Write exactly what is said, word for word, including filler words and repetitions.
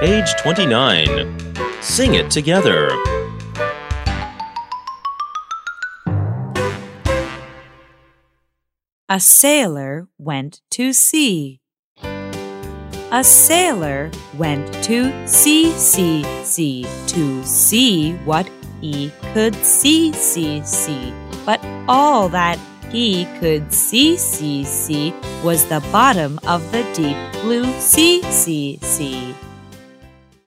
Page twenty-nine. Sing it together. A sailor went to sea. A sailor went to sea, sea, sea, to see what he could see, see, see. But all that he could see, see, see was the bottom of the deep blue sea, sea, sea.